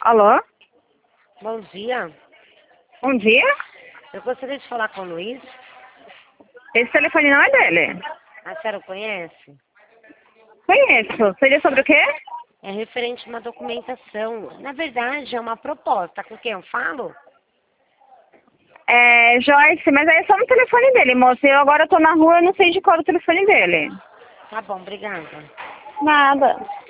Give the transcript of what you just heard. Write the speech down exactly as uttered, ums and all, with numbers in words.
Alô? Bom dia. Bom dia? Eu gostaria de falar com o Luiz. Esse telefone não é dele. A senhora o conhece? Conheço. Seria sobre o quê? É referente a uma documentação. Na verdade, é uma proposta. Com quem eu falo? É, Joyce, mas aí é só no telefone dele, moça. Eu agora tô na rua, eu não sei de qual é o telefone dele. Tá bom, obrigada. Nada.